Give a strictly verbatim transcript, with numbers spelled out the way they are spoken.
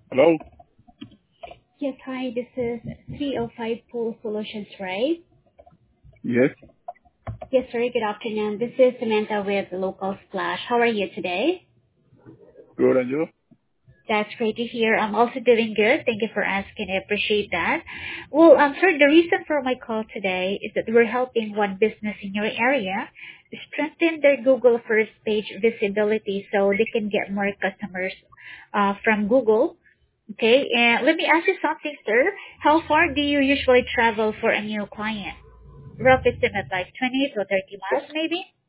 Hello? Yes, hi, this is three oh five Pool Solutions, right? Yes. Yes, sir, good afternoon. This is Samantha with Local Splash. How are you today? Good, and you? That's great to hear. I'm also doing good. Thank you for asking. I appreciate that. Well, um, sir, the reason for my call today is that we're helping one business in your area strengthen their Google first page visibility so they can get more customers uh, from Google. Okay, and let me ask you something, sir. How far do you usually travel for a new client? Rough estimate, like twenty to thirty miles maybe?